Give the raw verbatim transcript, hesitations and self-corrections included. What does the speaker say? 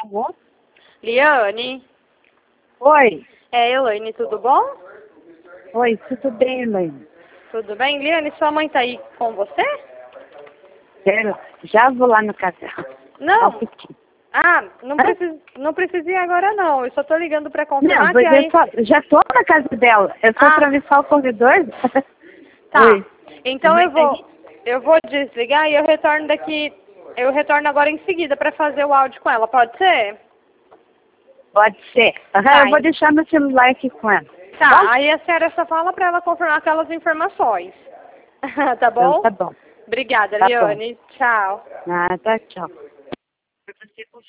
Alô? Liane? Oi. É, Elaine, tudo bom? Oi, tudo bem, Elaine? Tudo bem? Liane, sua mãe tá aí com você? Quero. Já vou lá no casal. Não. Um Ah, não Hã? precisa, não precisa ir agora não. Eu só tô ligando pra Não, confirmar que mas eu aí... só, já tô na casa dela. É só Ah. atravessar o corredor? Tá. Oi. Então Mãe eu tá aí? vou, eu vou desligar e eu retorno daqui... Eu retorno agora em seguida pra fazer o áudio com ela, pode ser? Pode ser. Aham, Tá, eu vou hein? deixar meu celular aqui com ela. Tá, Bom? aí a senhora só fala pra ela confirmar aquelas informações. Tá Então bom? tá bom. Obrigada, Tá bom. Liane. Tchau. Ah, tá, tchau.